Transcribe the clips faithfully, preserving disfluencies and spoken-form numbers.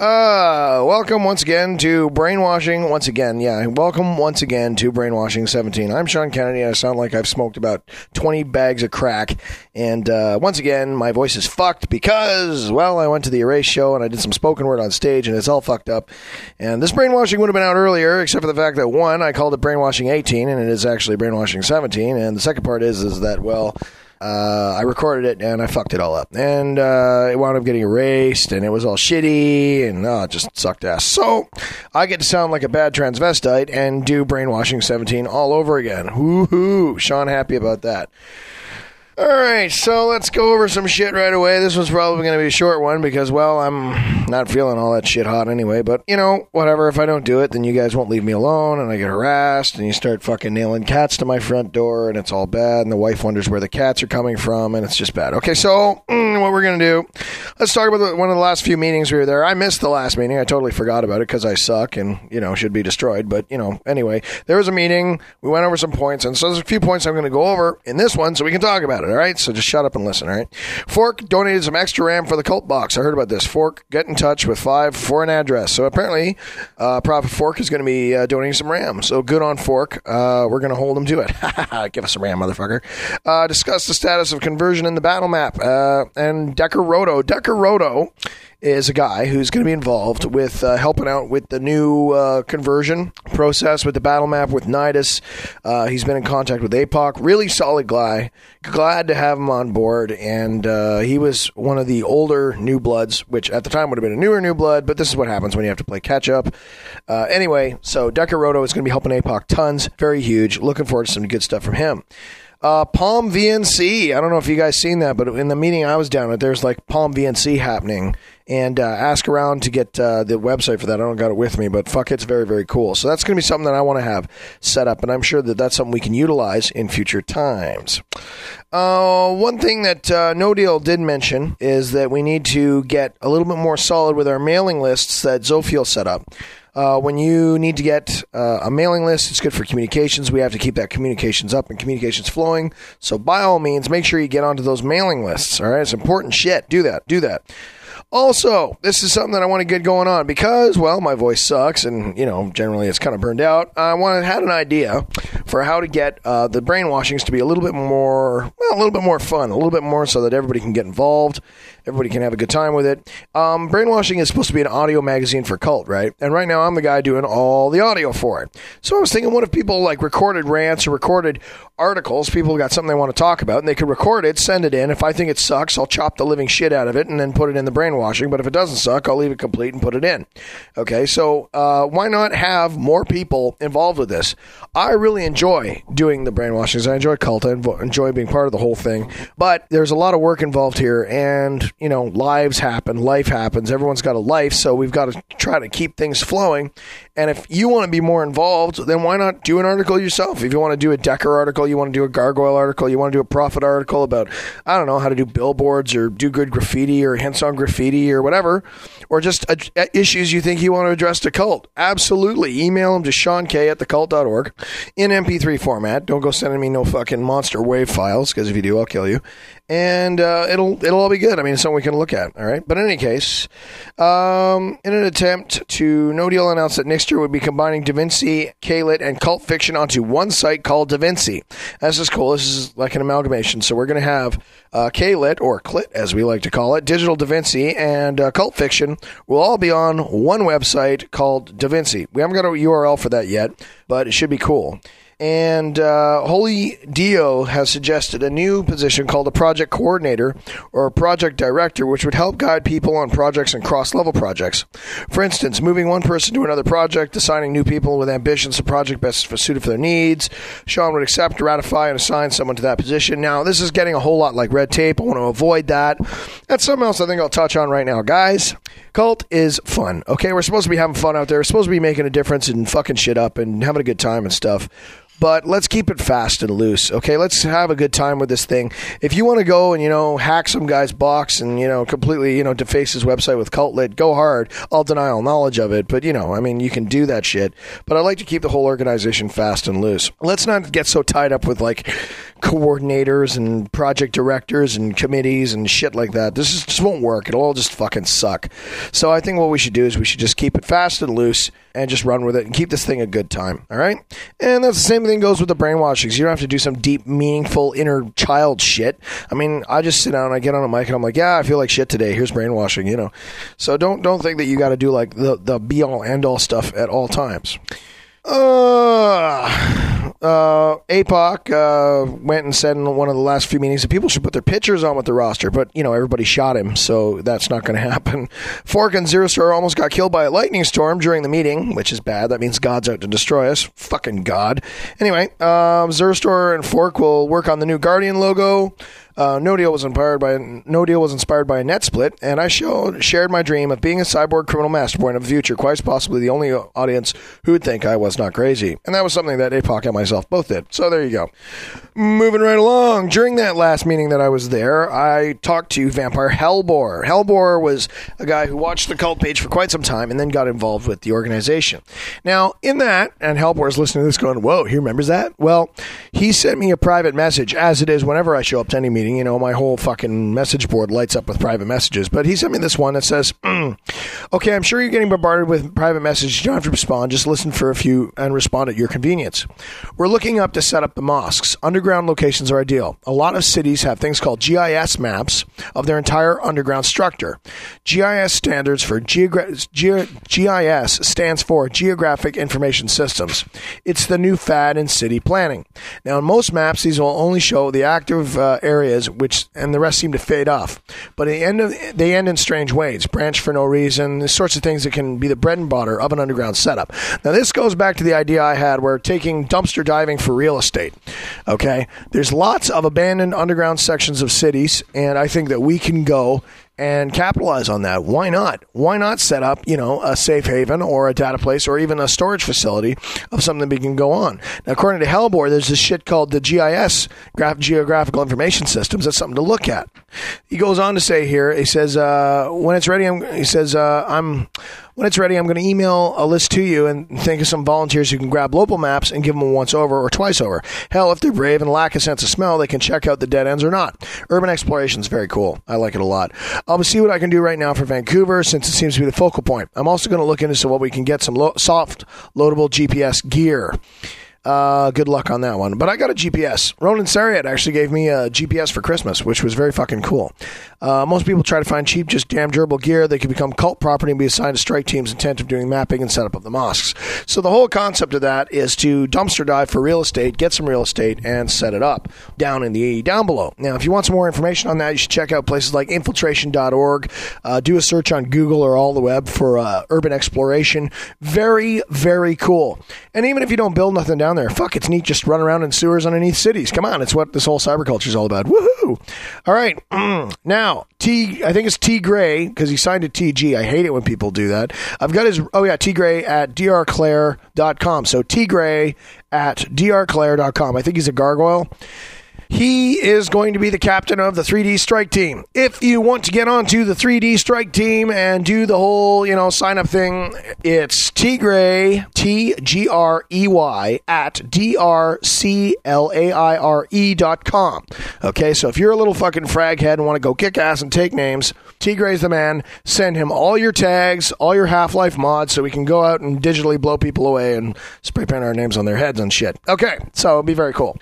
Uh, welcome once again to Brainwashing. Once again, yeah, welcome once again to Brainwashing seventeen. I'm Sean Kennedy. I sound like I've smoked about twenty bags of crack. And uh, once again, my voice is fucked because, well, I went to the Erase show and I did some spoken word on stage and it's all fucked up. And this Brainwashing would have been out earlier, except for the fact that, one, I called it Brainwashing eighteen and it is actually Brainwashing seventeen. And the second part is, is that, well... Uh, I recorded it and I fucked it all up, and uh, it wound up getting erased, and it was all shitty, and oh, it just sucked ass. So I get to sound like a bad transvestite and do Brainwashing seventeen all over again. Woohoo! Sean happy about that. All right, so let's go over some shit right away. This one's probably going to be a short one because, well, I'm not feeling all that shit hot anyway. But, you know, whatever. If I don't do it, then you guys won't leave me alone, and I get harassed, and you start fucking nailing cats to my front door, and it's all bad, and the wife wonders where the cats are coming from, and it's just bad. Okay, so mm, what we're going to do, let's talk about the, one of the last few meetings we were there. I missed the last meeting. I totally forgot about it because I suck and, you know, should be destroyed. But, you know, anyway, there was a meeting. We went over some points, and so there's a few points I'm going to go over in this one so we can talk about it. All right, so just shut up and listen. All right. Fork donated some extra RAM for the cult box. I heard about this. Fork, get in touch with Five for an address. So apparently, uh, Prophet Fork is going to be uh, donating some RAM. So good on Fork. Uh, we're going to hold him to it. Give us some RAM, motherfucker. Uh, discuss the status of conversion in the battle map. Uh, and Decker Roto. Decker Roto is a guy who's going to be involved with uh, helping out with the new uh, conversion process with the battle map with Nidus. Uh, he's been in contact with A P O C. Really solid guy. Glad to have him on board. And uh, he was one of the older new bloods, which at the time would have been a newer new blood, but this is what happens when you have to play catch up. Uh, anyway, so Decker Roto is going to be helping A P O C tons. Very huge. Looking forward to some good stuff from him. Uh, Palm V N C. I don't know if you guys seen that, but in the meeting I was down at, there's like Palm V N C happening. And uh, ask around to get uh, the website for that. I don't got it with me, but fuck, it's very, very cool. So that's going to be something that I want to have set up, and I'm sure that that's something we can utilize in future times. Uh, one thing that uh, No Deal did mention is that we need to get a little bit more solid with our mailing lists that Zophiel set up. Uh, when you need to get uh, a mailing list, it's good for communications. We have to keep that communications up and communications flowing. So by all means, make sure you get onto those mailing lists. All right, it's important shit. Do that. Do that. Also, this is something that I want to get going on because, well, my voice sucks and, you know, generally it's kind of burned out. I wanted, had an idea for how to get uh, the brainwashings to be a little bit more, well, a little bit more fun, a little bit more so that everybody can get involved. Everybody can have a good time with it. Um, Brainwashing is supposed to be an audio magazine for cult, right? And right now I'm the guy doing all the audio for it. So I was thinking, what if people like recorded rants or recorded articles? People got something they want to talk about, and they could record it, send it in. If I think it sucks, I'll chop the living shit out of it and then put it in the brainwashing. But if it doesn't suck, I'll leave it complete and put it in. Okay, so uh, why not have more people involved with this? I really enjoy doing the brainwashings. I enjoy cult. I enjoy being part of the whole thing. But there's a lot of work involved here, and you know, lives happen, life happens, everyone's got a life, so we've got to try to keep things flowing. And if you want to be more involved, then why not do an article yourself? If you want to do a Decker article, you want to do a Gargoyle article, you want to do a Prophet article about, I don't know, how to do billboards or do good graffiti or hints on graffiti or whatever, or just uh, issues you think you want to address to cult, absolutely. Email them to Sean K at the cult dot org in M P three format. Don't go sending me no fucking monster wave files, because if you do, I'll kill you. And uh, it'll it'll all be good. I mean, it's something we can look at, all right? But in any case, um, in an attempt to, No Deal announced that next year would be combining DaVinci, K-Lit, and Cult Fiction onto one site called DaVinci. This is cool. This is like an amalgamation. So we're going to have uh, K-Lit, or Clit, as we like to call it, Digital DaVinci, and uh, Cult Fiction will all be on one website called DaVinci. We haven't got a U R L for that yet, but it should be cool. And uh, Holy Dio has suggested a new position called a project coordinator or a project director, which would help guide people on projects and cross-level projects. For instance, moving one person to another project, assigning new people with ambitions to project best suited for their needs. Sean would accept, ratify, and assign someone to that position. Now, this is getting a whole lot like red tape. I want to avoid that. That's something else I think I'll touch on right now. Guys, cult is fun, okay? We're supposed to be having fun out there. We're supposed to be making a difference and fucking shit up and having a good time and stuff. But let's keep it fast and loose, okay? Let's have a good time with this thing. If you want to go and, you know, hack some guy's box and, you know, completely, you know, deface his website with CultLit, go hard. I'll deny all knowledge of it. But, you know, I mean, you can do that shit. But I like to keep the whole organization fast and loose. Let's not get so tied up with, like, coordinators and project directors and committees and shit like that. This is, just won't work. It'll all just fucking suck. So I think what we should do is we should just keep it fast and loose and just run with it and keep this thing a good time. All right? And that's the same thing goes with the brainwashings. You don't have to do some deep, meaningful inner child shit. I mean, I just sit down and I get on a mic and I'm like, yeah, I feel like shit today. Here's brainwashing, you know. So don't don't think that you got to do like the, the be-all, end-all stuff at all times. Uh, uh, A P O C uh, went and said in one of the last few meetings that people should put their pictures on with the roster, but, you know, everybody shot him, so that's not going to happen. Fork and Zero Star almost got killed by a lightning storm during the meeting, which is bad. That means God's out to destroy us. Fucking God. Anyway, um, Zero Star and Fork will work on the new Guardian logo. Uh, no deal was inspired by no deal was inspired by a net split, and I showed, shared my dream of being a cyborg criminal mastermind of the future. Quite possibly the only audience who would think I was not crazy, and that was something that A P O C and myself both did. So there you go. Moving right along. During that last meeting that I was there, I talked to Vampire Hellbore. Hellbore was a guy who watched the cult page for quite some time and then got involved with the organization. Now, in that, and Hellbore is listening to this going, whoa, he remembers that? Well, he sent me a private message, as it is whenever I show up to any meeting. You know, my whole fucking message board lights up with private messages. But he sent me this one that says, mm, okay, I'm sure you're getting bombarded with private messages. You don't have to respond. Just listen for a few and respond at your convenience. We're looking up to set up the mosques. Underground locations are ideal. A lot of cities have things called G I S maps of their entire underground structure. G I S standards for geogra- G- G I S stands for Geographic Information Systems. It's the new fad in city planning. Now, in most maps, these will only show the active uh, areas, which and the rest seem to fade off. But at the end of, they end in strange ways. Branch for no reason. The sorts of things that can be the bread and butter of an underground setup. Now, this goes back to the idea I had where taking dumpster diving for real estate. Okay? There's lots of abandoned underground sections of cities, and I think that we can go and capitalize on that. Why not? Why not set up, you know, a safe haven or a data place or even a storage facility of something that we can go on? Now, according to Hellbore, there's this shit called the G I S, Graph- Geographical Information Systems. That's something to look at. He goes on to say here, he says, uh, when it's ready, I'm, he says, uh, I'm, when it's ready, I'm going to email a list to you and think of some volunteers who can grab local maps and give them a once over or twice over. Hell, if they're brave and lack a sense of smell, they can check out the dead ends or not. Urban exploration is very cool. I like it a lot. I'll see what I can do right now for Vancouver, since it seems to be the focal point. I'm also going to look into what we can get some lo- soft, loadable G P S gear. Uh, good luck on that one. But I got a G P S. Ronan Sariat actually gave me a G P S for Christmas, which was very fucking cool. Uh, most people try to find cheap, just damn durable gear. They could become cult property and be assigned to strike teams intent of doing mapping and setup of the mosques. So the whole concept of that is to dumpster dive for real estate, get some real estate, and set it up down in the down below. Now, if you want some more information on that, you should check out places like infiltration dot org. Uh, do a search on Google or all the web for uh, urban exploration. Very, very cool. And even if you don't build nothing down there, fuck, it's neat just run around in sewers underneath cities. Come on, it's what this whole cyberculture is all about. Woohoo! All right, now T, I think it's T Gray because he signed to T G. I hate it when people do that. I've got his. Oh yeah, T Gray at d r claire dot com. So T Gray at d r claire dot com. I think he's a gargoyle. He is going to be the captain of the three D Strike Team. If you want to get onto the three D Strike Team and do the whole, you know, sign up thing, it's T Gray, T G R E Y, at D R C L A I R E dot com. Okay, so if you're a little fucking frag head and want to go kick ass and take names, T Gray's the man. Send him all your tags, all your Half-Life mods, so we can go out and digitally blow people away and spray paint our names on their heads and shit. Okay, so it'll be very cool.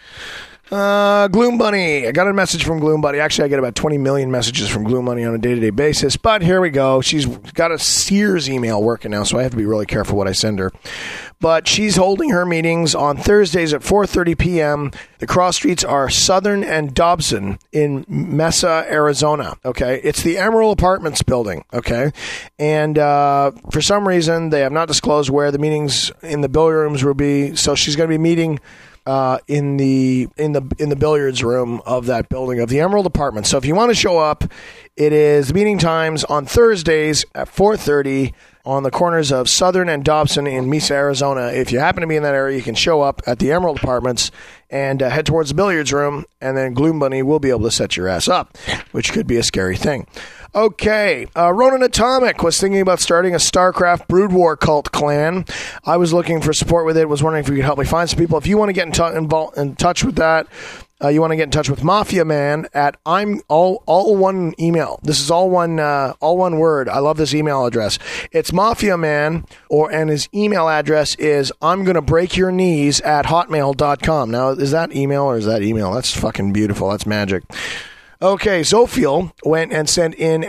Uh, Gloom Bunny. I got a message from Gloom Bunny. Actually, I get about twenty million messages from Gloom Bunny on a day-to-day basis, but here we go. She's got a Sears email working now, so I have to be really careful what I send her. But she's holding her meetings on Thursdays at four thirty p.m. The cross streets are Southern and Dobson in Mesa, Arizona. Okay, it's the Emerald Apartments building. Okay, and uh, for some reason they have not disclosed where the meetings in the billiard rooms will be. So she's going to be meeting Uh, in the in the in the billiards room of that building of the Emerald Apartments. So if you want to show up, it is meeting times on Thursdays at four thirty on the corners of Southern and Dobson in Mesa, Arizona. If you happen to be in that area, you can show up at the Emerald Apartments and uh, head towards the billiards room, and then Gloom Bunny will be able to set your ass up, which could be a scary thing. Okay, uh, Ronan Atomic was thinking about starting a StarCraft Brood War cult clan. I was looking for support with it, was wondering if you could help me find some people. If you want to get in, t- involved, in touch with that, Uh, you want to get in touch with Mafia Man at I'm all all one email. This is all one uh, all one word. I love this email address. It's Mafia Man, or and his email address is I'm gonna break your knees at hotmail dot com. Now, is that email or is that email? That's fucking beautiful. That's magic. Okay, Zophiel went and sent in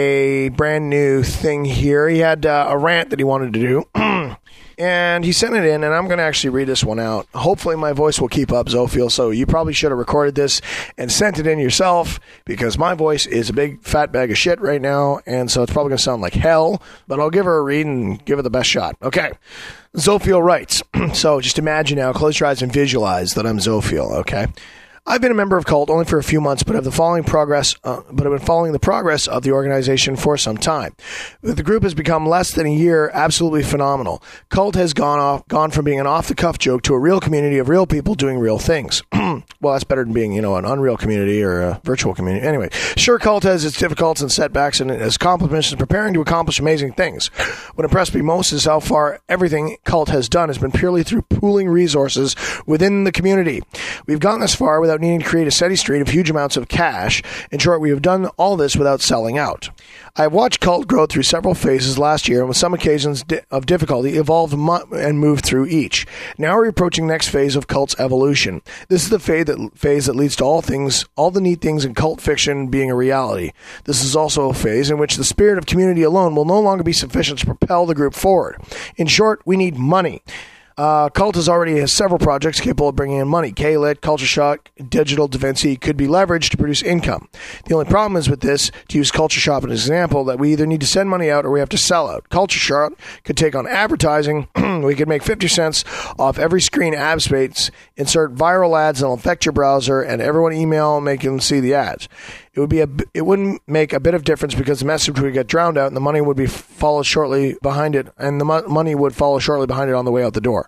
a brand new thing here. He had uh, a rant that he wanted to do. And he sent it in, and I'm going to actually read this one out. Hopefully my voice will keep up, Zophiel, so you probably should have recorded this and sent it in yourself, because my voice is a big fat bag of shit right now, and so it's probably going to sound like hell, but I'll give her a read and give it the best shot. Okay. Zophiel writes, so just imagine now, close your eyes and visualize that I'm Zophiel, okay? I've been a member of Cult only for a few months, but have the following progress. Uh, but have been following the progress of the organization for some time. The group has become less than a year absolutely phenomenal. Cult has gone off, gone from being an off-the-cuff joke to a real community of real people doing real things. Well, that's better than being, you know, an unreal community or a virtual community. Anyway, sure, Cult has its difficulties and setbacks, and its accomplishments and preparing to accomplish amazing things. What impressed me most is how far everything Cult has done has been purely through pooling resources within the community. We've gotten this far without needing to create a steady stream of huge amounts of cash. In short, we have done all this without selling out. I have watched Cult grow through several phases last year, and with some occasions of difficulty, evolved and moved through each. Now we're approaching the next phase of Cult's evolution. This is the phase that, phase that leads to all things, all the neat things in Cult fiction being a reality. This is also a phase in which the spirit of community alone will no longer be sufficient to propel the group forward. In short, we need money. Uh, Cult has already has several projects capable of bringing in money. K-Lit, Culture Shock, Digital, DaVinci could be leveraged to produce income. The only problem is with this, to use Culture Shop as an example, that we either need to send money out or we have to sell out. Culture Shop could take on advertising. We could make fifty cents off every screen ad space, insert viral ads that'll affect your browser, and everyone email and make them see the ads. It would be a, it wouldn't make a bit of difference because the message would get drowned out and the money would be followed shortly behind it, and the mo- money would follow shortly behind it on the way out the door.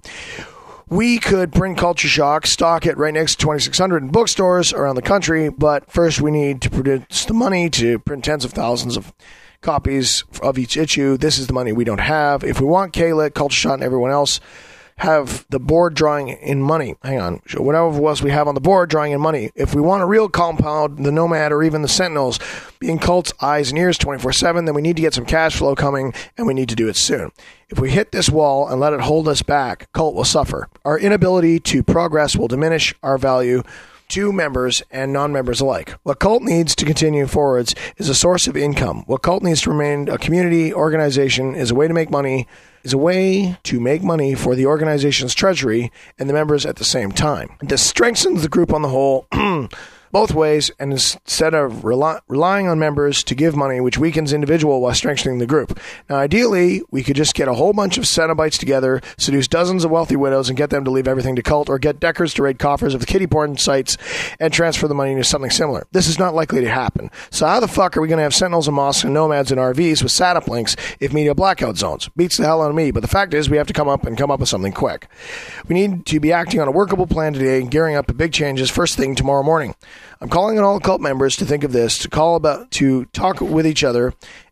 We could print Culture Shock, stock it right next to twenty-six hundred in bookstores around the country, but first we need to produce the money to print tens of thousands of copies of each issue. This is the money we don't have. If we want K-Lit, Culture Shock, and everyone else have the board drawing in money. Hang on. Whatever else we have on the board drawing in money. If we want a real compound, the Nomad or even the Sentinels being Cult's eyes and ears twenty-four seven, then we need to get some cash flow coming, and we need to do it soon. If we hit this wall and let it hold us back, Cult will suffer. Our inability to progress will diminish our value to members and non-members alike. What Cult needs to continue forwards is a source of income. What Cult needs to remain a community organization is a way to make money is a way to make money for the organization's treasury and the members at the same time. This strengthens the group on the whole both ways, and instead of rely, relying on members to give money, which weakens individual while strengthening the group. Now, ideally, we could just get a whole bunch of Cenobites together, seduce dozens of wealthy widows, and get them to leave everything to Cult, or get Deckers to raid coffers of the kiddie porn sites and transfer the money into something similar. This is not likely to happen. So how the fuck are we going to have Sentinels and Mosques and Nomads and R Vs with SAT uplinks if media blackout zones? Beats the hell out of me, but the fact is we have to come up and come up with something quick. We need to be acting on a workable plan today and gearing up for big changes first thing tomorrow morning. I'm calling on all Cult members to think of this, to call about, to talk with each other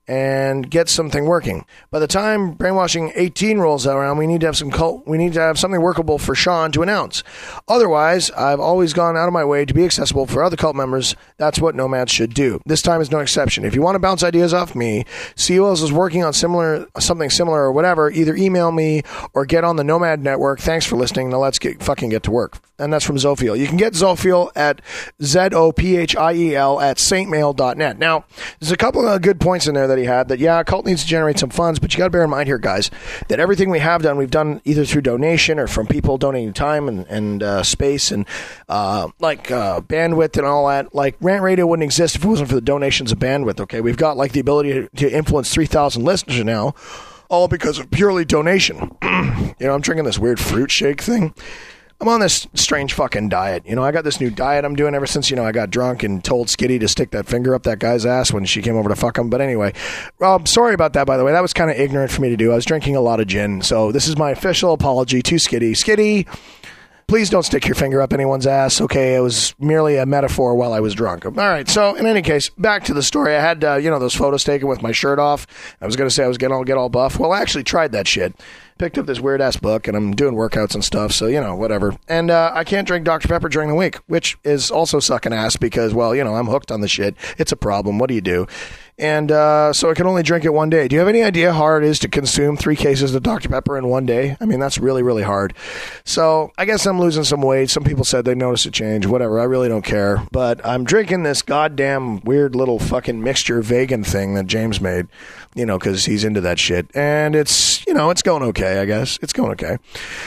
and get something working. By the time Brainwashing eighteen rolls around, we need to have some cult, we need to have something workable for Sean to announce. Otherwise, I've always gone out of my way to be accessible for other Cult members. That's what Nomads should do. This time is no exception. If you want to bounce ideas off me, see who else is working on similar, something similar or whatever, either email me or get on the Nomad Network. Thanks for listening. Now let's get fucking get to work. And that's from Zophiel. You can get Zophiel at Z O P H I E L at saint mail dot net. Now, there's a couple of good points in there that he had that, yeah, Cult needs to generate some funds, but you got to bear in mind here, guys, that everything we have done, we've done either through donation or from people donating time and, and uh, space and uh, like uh, bandwidth and all that. Like, Rant Radio wouldn't exist if it wasn't for the donations of bandwidth, okay? We've got like the ability to, to influence three thousand listeners now, all because of purely donation. You know, I'm drinking this weird fruit shake thing. I'm on this strange fucking diet. You know, I got this new diet I'm doing ever since, you know, I got drunk and told Skitty to stick that finger up that guy's ass when she came over to fuck him. But anyway, well, sorry about that, by the way. That was kind of ignorant for me to do. I was drinking a lot of gin. So this is my official apology to Skitty. Skitty, Please don't stick your finger up anyone's ass. Okay, it was merely a metaphor while I was drunk. All right, so in any case, back to the story. I had, uh, you know, those photos taken with my shirt off. I was going to say I was getting all, get all buff. Well, I actually tried that shit. Picked up this weird-ass book, and I'm doing workouts and stuff, so, you know, whatever. And uh, I can't drink Doctor Pepper during the week, which is also sucking ass because, well, you know, I'm hooked on the shit. It's a problem. What do you do? And uh, so I can only drink it one day. Do you have any idea how hard it is to consume three cases of Doctor Pepper in one day? I mean, that's really, really hard. So I guess I'm losing some weight. Some people said they noticed a change. Whatever. I really don't care. But I'm drinking this goddamn weird little fucking mixture vegan thing that James made, you know, because he's into that shit. And it's, you know, it's going okay, I guess. It's going okay.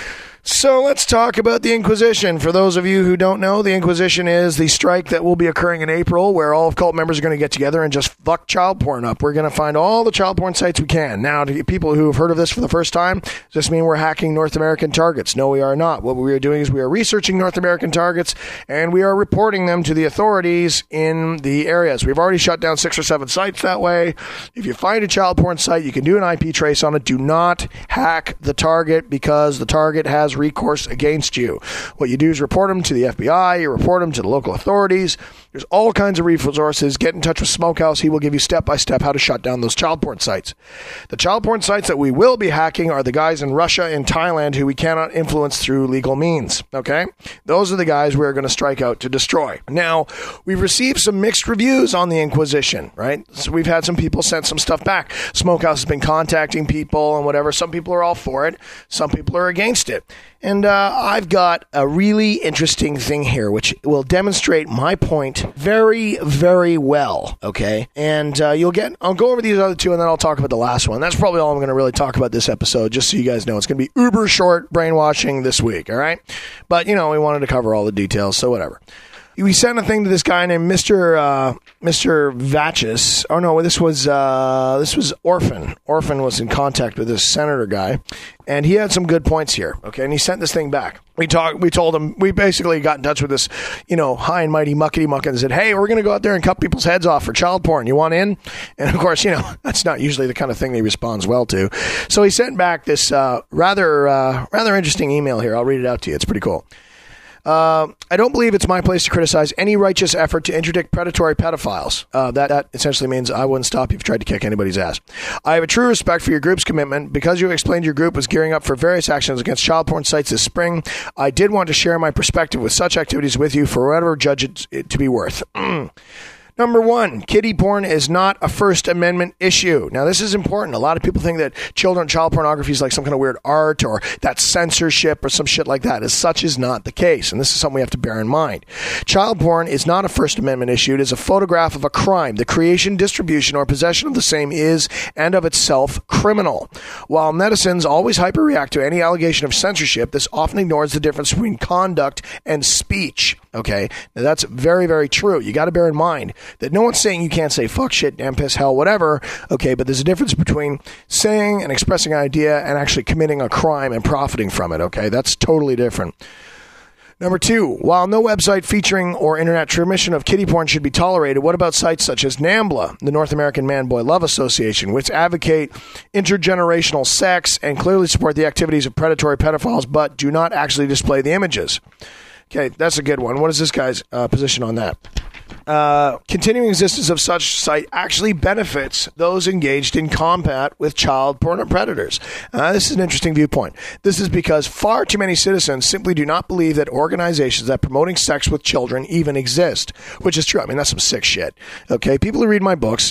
So let's talk about the Inquisition. For those of you who don't know, the Inquisition is the strike that will be occurring in April where all of cult members are going to get together and just fuck child porn up. We're going to find all the child porn sites we can. Now, to people who have heard of this for the first time, does this mean we're hacking North American targets? No, we are not. What we are doing is we are researching North American targets and we are reporting them to the authorities in the areas. We've already shut down six or seven sites that way. If you find a child porn site, you can do an I P trace on it. Do not hack the target because the target has recourse against you. What you do is report them to the F B I, you report them to the local authorities. There's all kinds of resources. Get in touch with Smokehouse. He will give you step-by-step how to shut down those child porn sites. The child porn sites that we will be hacking are the guys in Russia and Thailand who we cannot influence through legal means, okay? Those are the guys we're going to strike out to destroy. Now, we've received some mixed reviews on the Inquisition, right? So we've had some people send some stuff back. Smokehouse has been contacting people and whatever. Some people are all for it. Some people are against it. And uh, I've got a really interesting thing here, which will demonstrate my point very, very well, okay? And uh, you'll get, I'll go over these other two, and then I'll talk about the last one. That's probably all I'm going to really talk about this episode, just so you guys know. It's going to be uber short brainwashing this week, all right? But, you know, we wanted to cover all the details, so whatever. We sent a thing to this guy named Mister Uh, Mister Vatchis. Oh no, this was uh, this was Orphan. Orphan was in contact with this senator guy, and he had some good points here. Okay, and he sent this thing back. We talked. We told him. We basically got in touch with this, you know, high and mighty muckety muck, and said, "Hey, we're going to go out there and cut people's heads off for child porn. You want in?" And of course, you know, that's not usually the kind of thing he responds well to. So he sent back this uh, rather uh, rather interesting email here. I'll read it out to you. It's pretty cool. Uh, I don't believe it's my place to criticize any righteous effort to interdict predatory pedophiles. Uh, that, that essentially means I wouldn't stop you if you tried to kick anybody's ass. I have a true respect for your group's commitment. Because you explained your group was gearing up for various actions against child porn sites this spring, I did want to share my perspective with such activities with you for whatever judge it, it to be worth. Number one, kiddie porn is not a First Amendment issue. Now, this is important. A lot of people think that children child pornography is like some kind of weird art or that censorship or some shit like that. As such is not the case, and this is something we have to bear in mind. Child porn is not a First Amendment issue. It is a photograph of a crime. The creation, distribution, or possession of the same is, and of itself, criminal. While netizens always hyperreact to any allegation of censorship, this often ignores the difference between conduct and speech. Okay? Now, that's very, very true. You got to bear in mind that no one's saying you can't say fuck, shit, damn, piss, hell, whatever, okay, but there's a difference between saying and expressing an idea and actually committing a crime and profiting from it, okay? That's totally different. Number two, while no website featuring or internet transmission of kiddie porn should be tolerated, what about sites such as NAMBLA, the North American Man-Boy Love Association, which advocate intergenerational sex and clearly support the activities of predatory pedophiles, but do not actually display the images? Okay, that's a good one. What is this guy's uh, position on that? Uh, continuing existence of such site actually benefits those engaged in combat with child porn predators. Uh, this is an interesting viewpoint. This is because far too many citizens simply do not believe that organizations that promoting sex with children even exist, which is true. I mean, that's some sick shit. Okay, people who read my books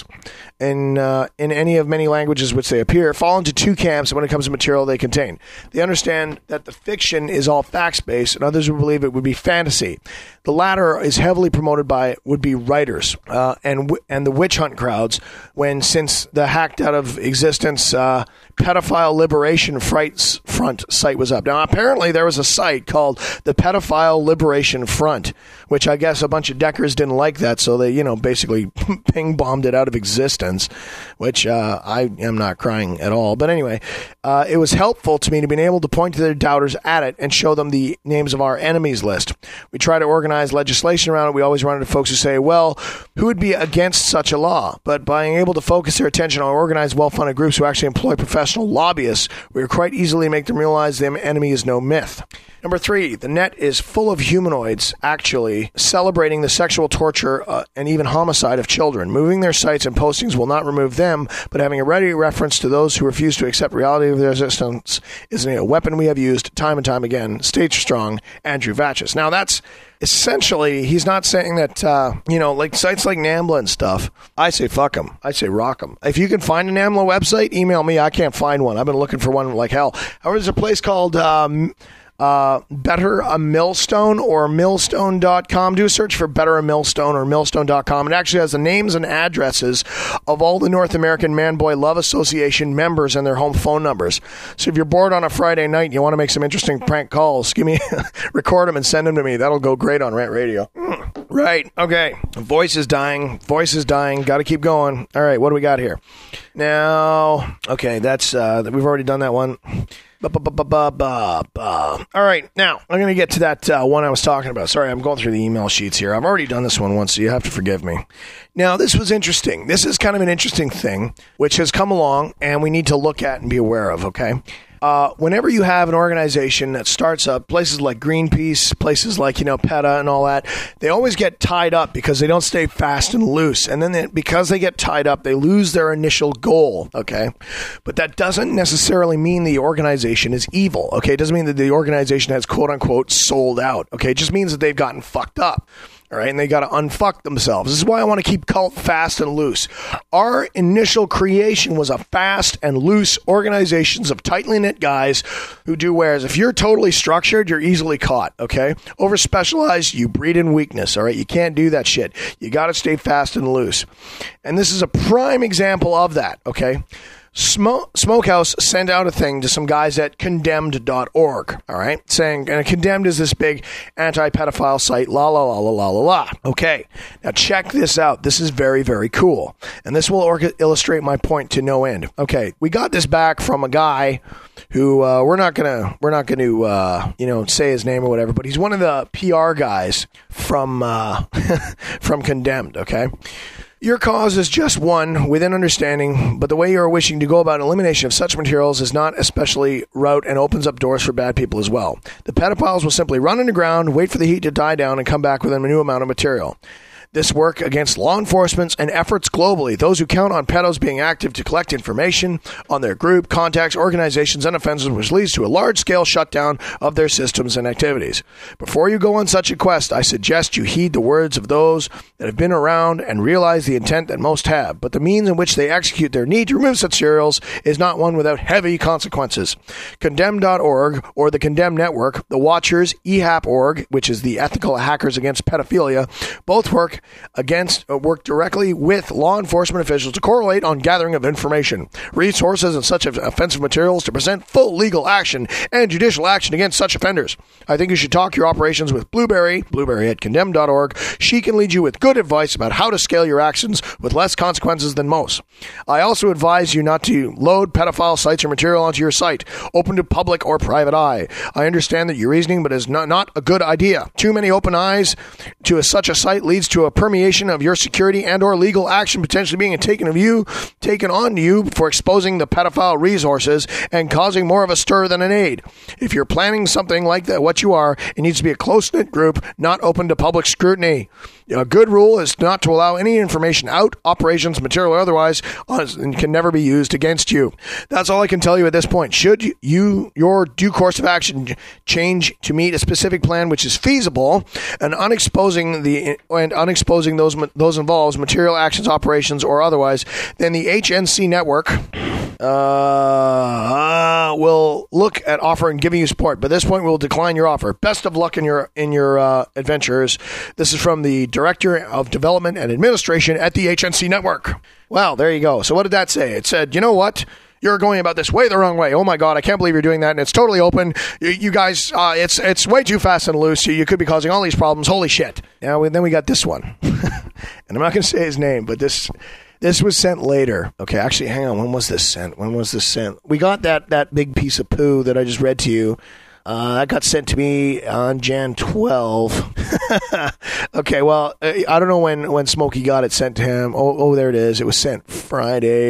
in uh, in any of many languages which they appear fall into two camps when it comes to material they contain. They understand that the fiction is all facts-based, and others will believe it would be fantasy. The latter is heavily promoted by would-be writers uh, and and the witch hunt crowds, when since the hacked out of existence uh, Pedophile Liberation Front site was up. Now, apparently there was a site called the Pedophile Liberation Front, which I guess a bunch of Deckers didn't like that, so they, you know, basically ping-bombed it out of existence, which uh, I am not crying at all. But anyway, uh, it was helpful to me to be able to point to their doubters at it and show them the names of our enemies list. We try to organize legislation around it. We always run into folks who say, well, who would be against such a law? But by being able to focus their attention on organized, well-funded groups who actually employ professionals professional lobbyists, we will quite easily make them realize the enemy is no myth. Number three, the net is full of humanoids actually celebrating the sexual torture uh, and even homicide of children. Moving their sites and postings will not remove them, but having a ready reference to those who refuse to accept reality of their existence is a weapon we have used time and time again. Stay strong, Andrew Vatches. Now, that's essentially, he's not saying that, uh, you know, like sites like NAMBLA and stuff, I say fuck them. I say rock them. If you can find a NAMBLA website, email me. I can't find one. I've been looking for one like hell. However, there's a place called... Um, Uh, Better a Millstone or millstone dot com. Do a search for Better a Millstone or millstone dot com. It actually has the names and addresses of all the North American Man-Boy Love Association members and their home phone numbers. So if you're bored on a Friday night and you want to make some interesting prank calls, give me, record them and send them to me. That'll go great on Rant Radio. Mm. Right. Okay. Voice is dying. Voice is dying. Got to keep going. All right. What do we got here? Now, okay, that's, uh, we've already done that one. All right, now I'm going to get to that uh, one I was talking about. Sorry, I'm going through the email sheets here. I've already done this one once, so you have to forgive me. Now, this was interesting. This is kind of an interesting thing, which has come along, and we need to look at and be aware of, okay? Uh, whenever you have an organization that starts up, places like Greenpeace, places like, you know, PETA and all that, they always get tied up because they don't stay fast and loose. And then they, because they get tied up, they lose their initial goal, okay? But that doesn't necessarily mean the organization is evil, okay? It doesn't mean that the organization has, quote-unquote, sold out, okay? It just means that they've gotten fucked up. All right, and they got to unfuck themselves. This is why I want to keep cult fast and loose. Our initial creation was a fast and loose organizations of tightly knit guys who do wares. If you're totally structured, you're easily caught, okay? Over specialized, you breed in weakness, all right? You can't do that shit. You got to stay fast and loose. And this is a prime example of that, okay? Smo- Smokehouse sent out a thing to some guys at condemned dot org, all right, saying, and Condemned is this big anti-pedophile site, la, la, la, la, la, la, la. Okay, now check this out. This is very, very cool, and this will or- illustrate my point to no end. Okay, we got this back from a guy who uh, we're not gonna we're not gonna uh, you know say his name or whatever, but he's one of the P R guys from uh, from Condemned, okay? Your cause is just one within understanding, but the way you are wishing to go about elimination of such materials is not especially route and opens up doors for bad people as well. The pedophiles will simply run underground, wait for the heat to die down, and come back with a new amount of material. This work against law enforcement and efforts globally, those who count on pedos being active to collect information on their group, contacts, organizations, and offenses, which leads to a large-scale shutdown of their systems and activities. Before you go on such a quest, I suggest you heed the words of those that have been around and realize the intent that most have, but the means in which they execute their need to remove such serials is not one without heavy consequences. Condemned dot org, or the Condemned Network, the Watchers, E H A P dot org, which is the Ethical Hackers Against Pedophilia, both work against uh, work directly with law enforcement officials to correlate on gathering of information, resources, and such offensive materials to present full legal action and judicial action against such offenders. I think you should talk your operations with Blueberry, Blueberry at condemned dot org. She can lead you with good advice about how to scale your actions with less consequences than most. I also advise you not to load pedophile sites or material onto your site, open to public or private eye. I understand that your reasoning, but it's not, not a good idea. Too many open eyes to a, such a site leads to a permeation of your security and or legal action potentially being taken of you, taken on you for exposing the pedophile resources and causing more of a stir than an aid. If you're planning something like that, what you are, it needs to be a close-knit group, not open to public scrutiny. A good rule is not to allow any information out, operations, material, or otherwise, and can never be used against you. That's all I can tell you at this point. Should you, your due course of action change to meet a specific plan which is feasible, and unexposing the and unexposing those those involves material actions, operations, or otherwise, then the H N C network uh, will look at offering giving you support. But at this point, we'll decline your offer. Best of luck in your in your uh, adventures. This is from the Director of Development and Administration at the H N C network. Well, there you go. So what did that say? It said, you know what? You're going about this way the wrong way. Oh my God, I can't believe you're doing that, and it's totally open. You, you guys, uh, it's it's way too fast and loose. You, you could be causing all these problems. Holy shit. Now, we, then we got this one. And I'm not going to say his name, but this this was sent later. Okay, actually, hang on. When was this sent? When was this sent? We got that, that big piece of poo that I just read to you. Uh, that got sent to me on January twelfth. Okay, well, I don't know when, when Smokey got it sent to him. Oh, oh, there it is. It was sent Friday.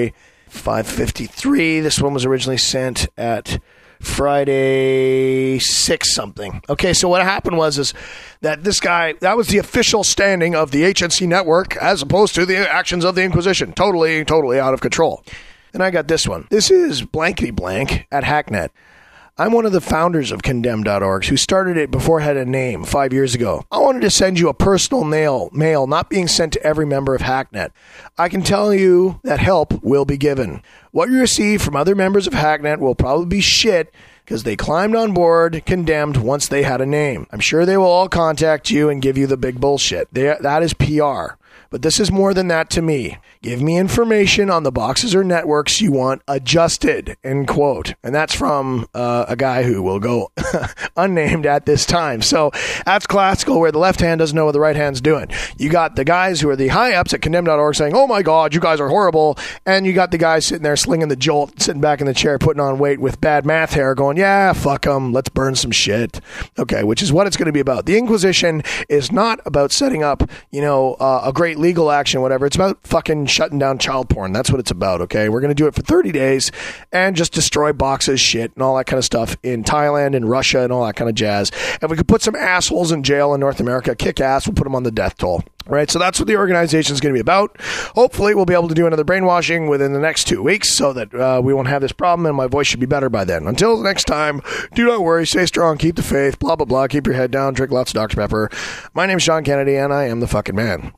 five fifty-three. This one was originally sent at Friday six something. Okay, so what happened was is that this guy, that was the official standing of the H N C network as opposed to the actions of the Inquisition. Totally, totally out of control. Then I got this one. This is blankety blank at Hacknet. I'm one of the founders of condemned dot org who started it before it had a name five years ago. I wanted to send you a personal mail, mail not being sent to every member of Hacknet. I can tell you that help will be given. What you receive from other members of Hacknet will probably be shit because they climbed on board condemned once they had a name. I'm sure they will all contact you and give you the big bullshit. They, that is P R. But this is more than that to me. Give me information on the boxes or networks you want adjusted, end quote. And that's from uh, a guy who will go unnamed at this time. So that's classical where the left hand doesn't know what the right hand's doing. You got the guys who are the high-ups at condemned dot org saying, oh my God, you guys are horrible. And you got the guys sitting there slinging the jolt, sitting back in the chair, putting on weight with bad math hair going, yeah, fuck them, let's burn some shit. Okay, which is what it's going to be about. The Inquisition is not about setting up, you know, uh, a great legal action, whatever. It's about fucking shutting down child porn. That's what it's about, okay? We're going to do it for thirty days and just destroy boxes, shit, and all that kind of stuff in Thailand and Russia and all that kind of jazz. And we could put some assholes in jail in North America, kick ass, we'll put them on the death toll. Right, so that's what the organization is going to be about. Hopefully, we'll be able to do another brainwashing within the next two weeks so that uh, we won't have this problem and my voice should be better by then. Until next time, do not worry, stay strong, keep the faith, blah, blah, blah, keep your head down, drink lots of Doctor Pepper. My name's Sean Kennedy, and I am the fucking man.